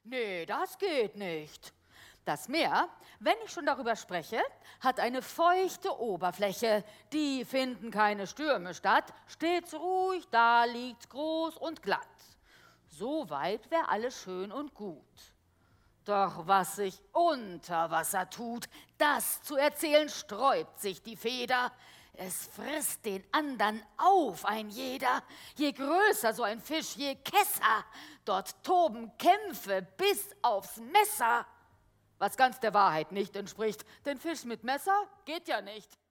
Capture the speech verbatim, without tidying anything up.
Nee, das geht nicht. Das Meer, wenn ich schon darüber spreche, hat eine feuchte Oberfläche. Die finden keine Stürme statt. Steht's ruhig, da liegt's groß und glatt. So weit wär alles schön und gut. Doch was sich unter Wasser tut, das zu erzählen sträubt sich die Feder. Es frisst den andern auf, ein jeder. Je größer so ein Fisch, je kesser. Dort toben Kämpfe bis aufs Messer. Was ganz der Wahrheit nicht entspricht, denn Fisch mit Messer geht ja nicht.